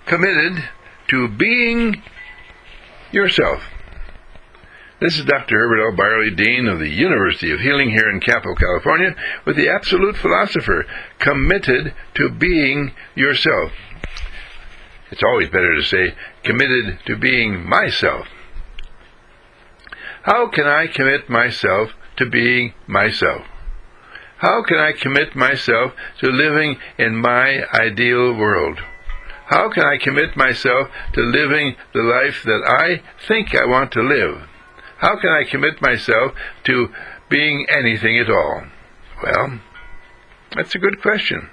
committed to being yourself. This is Dr. Herbert L. Byerly, Dean of the University of Healing here in Capitol, California, with the Absolute Philosopher, committed to being yourself. It's always better to say, committed to being myself. How can I commit myself to being myself? How can I commit myself to living in my ideal world? How can I commit myself to living the life that I think I want to live? How can I commit myself to being anything at all? Well, that's a good question.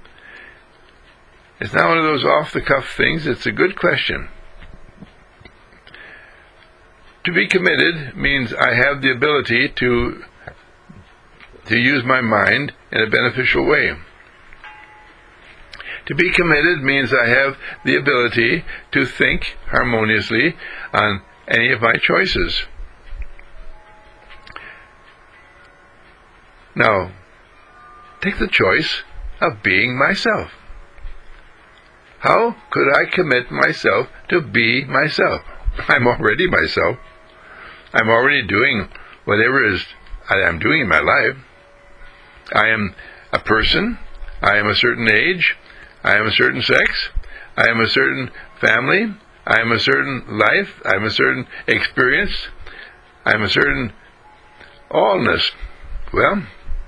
It's not one of those off-the-cuff things. It's a good question. To be committed means I have the ability to use my mind in a beneficial way. To be committed means I have the ability to think harmoniously on any of my choices. Now, take the choice of being myself. How could I commit myself to be myself? I'm already myself. I'm already doing whatever it is I'm doing in my life. I am a person. I am a certain age. I am a certain sex. I am a certain family. I am a certain life. I am a certain experience. I am a certain allness. Well,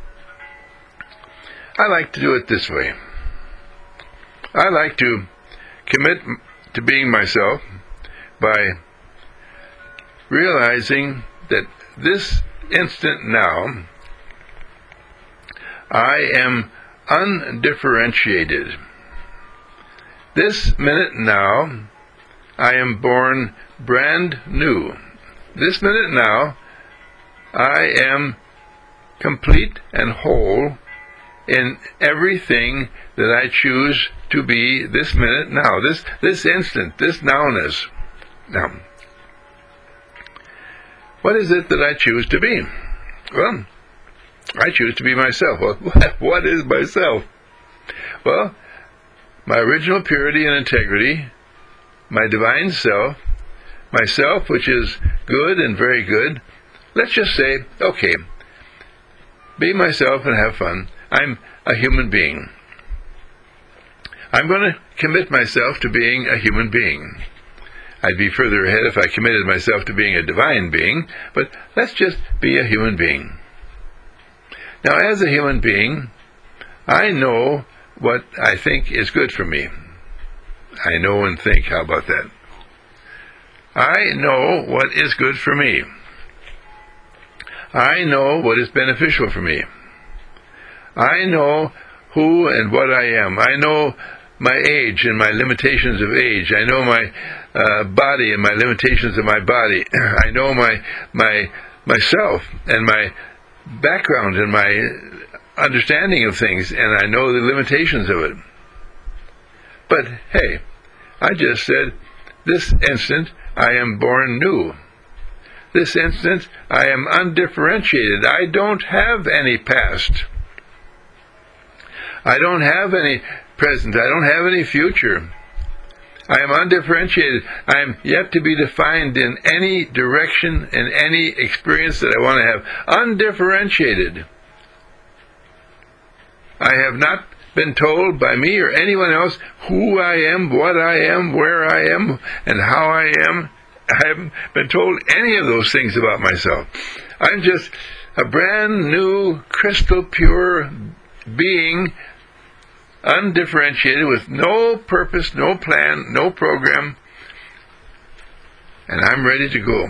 I like to do it this way. I like to commit to being myself by realizing that this instant now, I am undifferentiated. This minute now, I am born brand new. This minute now, I am complete and whole in everything that I choose to be this minute now, this instant, this nowness. Now, what is it that I choose to be? Well, I choose to be myself. Well, what is myself? Well, my original purity and integrity, my divine self, myself which is good and very good. Let's just say, okay, be myself and have fun. I'm a human being. I'm going to commit myself to being a human being. I'd be further ahead if I committed myself to being a divine being, but let's just be a human being. Now, as a human being, I know what I think is good for me. I know and think. How about that? I know what is good for me. I know what is beneficial for me. I know who and what I am. I know my age and my limitations of age. I know my body and my limitations of my body. I know myself and my background and my understanding of things, and I know the limitations of it. But hey, I just said, this instant I am born new. This instant I am undifferentiated. I don't have any past. I don't have any present. I don't have any future. I am undifferentiated. I am yet to be defined in any direction, in any experience that I want to have. Undifferentiated. I have not been told by me or anyone else who I am, what I am, where I am, and how I am. I haven't been told any of those things about myself. I'm just a brand new, crystal pure being, undifferentiated, with no purpose, no plan, no program, and I'm ready to go.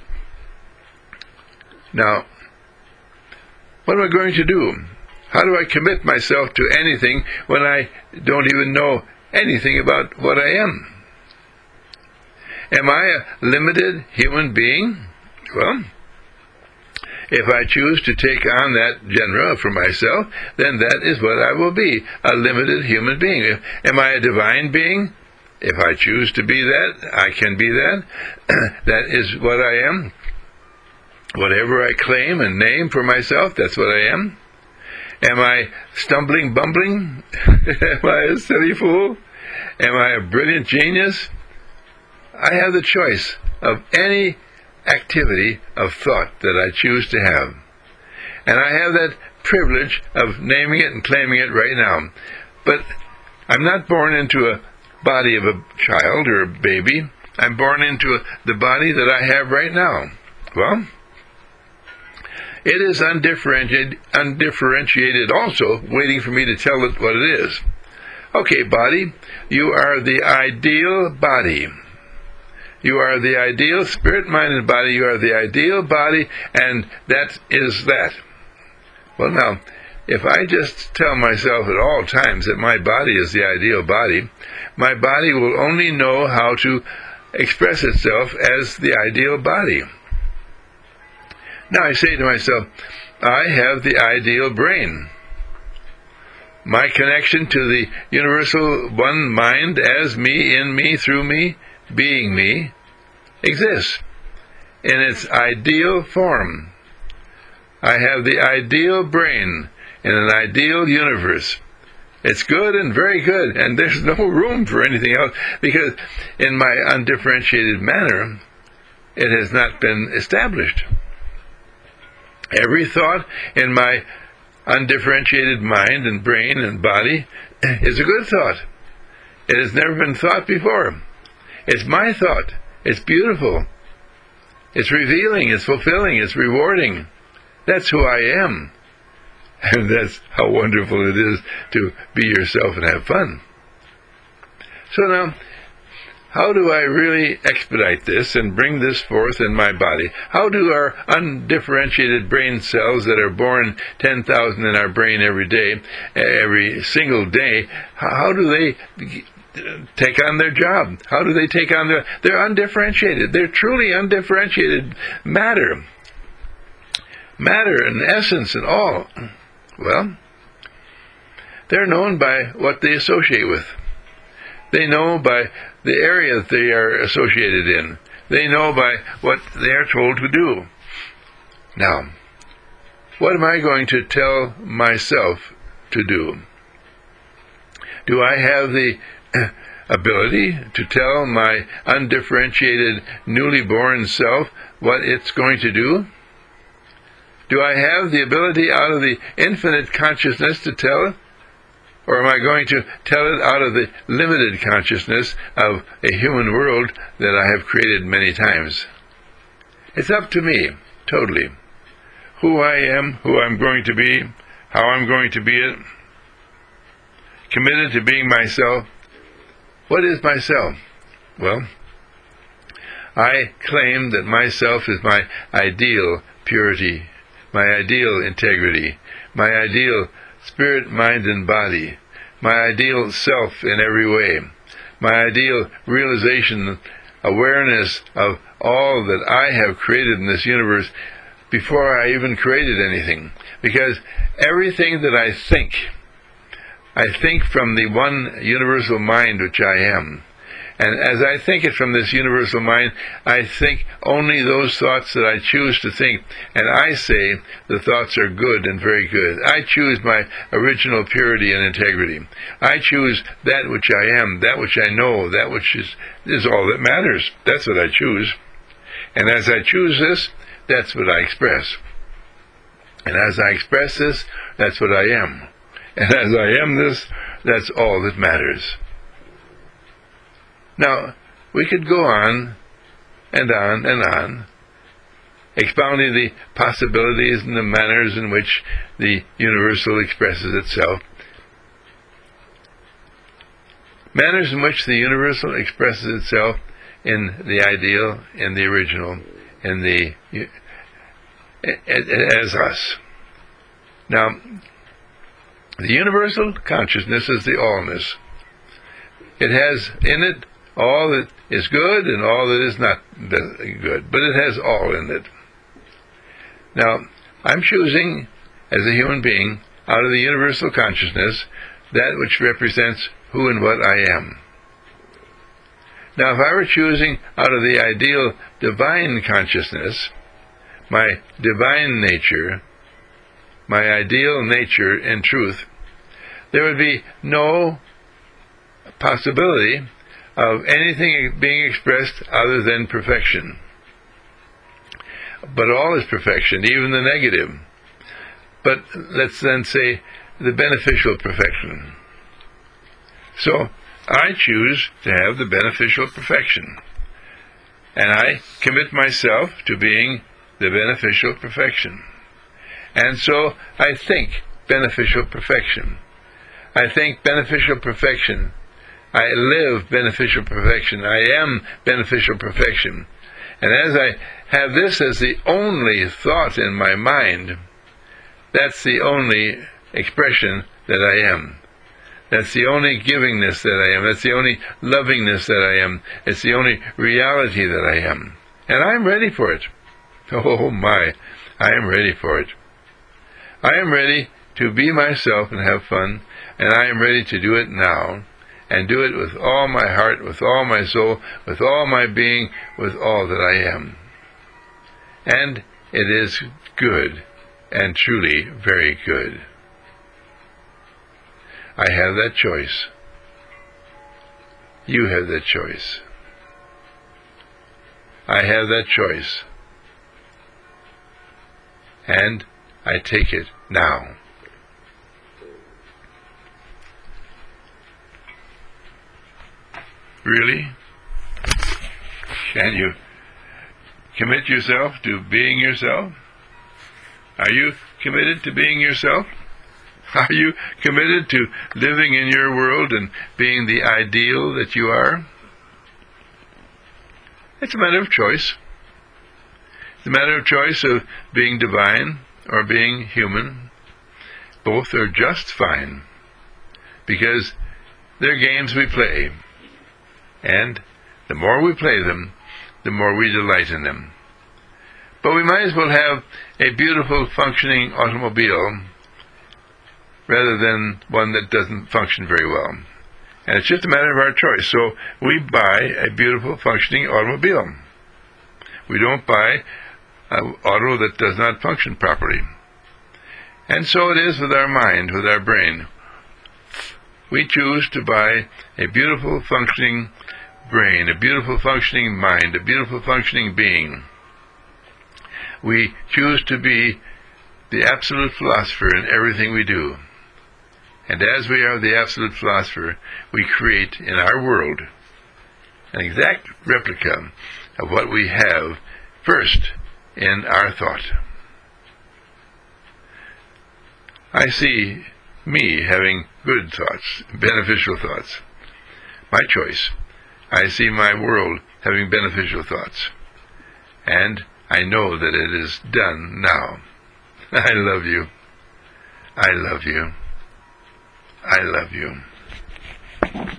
Now, what am I going to do? How do I commit myself to anything when I don't even know anything about what I am? Am I a limited human being? Well, if I choose to take on that genre for myself, then that is what I will be, a limited human being. Am I a divine being? If I choose to be that, I can be that. That is what I am. Whatever I claim and name for myself, that's what I am. Am I stumbling, bumbling? Am I a silly fool? Am I a brilliant genius? I have the choice of any activity of thought that I choose to have. And I have that privilege of naming it and claiming it right now. But I'm not born into a body of a child or a baby. I'm born into the body that I have right now. Well, it is undifferentiated also, waiting for me to tell it what it is. Okay, body, you are the ideal body. You are the ideal spirit, mind, and body. You are the ideal body, and that is that. Well, now, if I just tell myself at all times that my body is the ideal body, my body will only know how to express itself as the ideal body. Now I say to myself, I have the ideal brain. My connection to the universal one mind as me, in me, through me, being me, exists in its ideal form. I have the ideal brain in an ideal universe. It's good and very good, and there's no room for anything else, because in my undifferentiated manner, it has not been established. Every thought in my undifferentiated mind and brain and body is a good thought. It has never been thought before. It's my thought. It's beautiful. It's revealing. It's fulfilling. It's rewarding. That's who I am. And that's how wonderful it is to be yourself and have fun. So now, how do I really expedite this and bring this forth in my body? How do our undifferentiated brain cells that are born 10,000 in our brain every day, every single day, how do they take on their job? How do they take on they're undifferentiated. They're truly undifferentiated matter. Matter and essence and all. Well, they're known by what they associate with. They know by the area that they are associated in. They know by what they are told to do. Now, what am I going to tell myself to do? Do I have the ability to tell my undifferentiated, newly born self what it's going to do? Do I have the ability out of the infinite consciousness to tell it? Or am I going to tell it out of the limited consciousness of a human world that I have created many times? It's up to me, totally. Who I am, who I'm going to be, how I'm going to be it. Committed to being myself. What is myself? Well, I claim that myself is my ideal purity, my ideal integrity, my ideal spirit, mind, and body, my ideal self in every way, my ideal realization, awareness of all that I have created in this universe before I even created anything. Because everything that I think from the one universal mind which I am. And as I think it from this universal mind, I think only those thoughts that I choose to think. And I say the thoughts are good and very good. I choose my original purity and integrity. I choose that which I am, that which I know, that which is all that matters. That's what I choose. And as I choose this, that's what I express. And as I express this, that's what I am. And as I am this, that's all that matters. Now, we could go on and on and on, expounding the possibilities and the manners in which the universal expresses itself. Manners in which the universal expresses itself in the ideal, in the original, in the as us. Now, the universal consciousness is the allness. It has in it all that is good and all that is not good, but it has all in it. Now, I'm choosing, as a human being, out of the universal consciousness, that which represents who and what I am. Now, if I were choosing out of the ideal divine consciousness, my divine nature, my ideal nature in truth, there would be no possibility of anything being expressed other than perfection. But all is perfection, even the negative. But let's then say the beneficial perfection. So I choose to have the beneficial perfection. And I commit myself to being the beneficial perfection. And so I think beneficial perfection. I think beneficial perfection. I live beneficial perfection. I am beneficial perfection. And as I have this as the only thought in my mind, that's the only expression that I am. That's the only givingness that I am. That's the only lovingness that I am. It's the only reality that I am. And I'm ready for it. Oh my, I am ready for it. I am ready to be myself and have fun, and I am ready to do it now, and do it with all my heart, with all my soul, with all my being, with all that I am. And it is good, and truly very good. I have that choice. You have that choice. I have that choice. And I take it now. Really? Can you commit yourself to being yourself? Are you committed to being yourself? Are you committed to living in your world and being the ideal that you are? It's a matter of choice. It's a matter of choice of being divine or being human. Both are just fine, because they're games we play, and the more we play them, the more we delight in them. But we might as well have a beautiful functioning automobile rather than one that doesn't function very well. And it's just a matter of our choice. So we buy a beautiful functioning automobile. We don't buy an auto that does not function properly. And so it is with our mind, with our brain. We choose to buy a beautiful functioning brain, a beautiful functioning mind, a beautiful functioning being. We choose to be the absolute philosopher in everything we do. And as we are the absolute philosopher, we create in our world an exact replica of what we have first in our thought. I see me having good thoughts, beneficial thoughts. My choice. I see my world having beneficial thoughts. And I know that it is done now. I love you. I love you. I love you.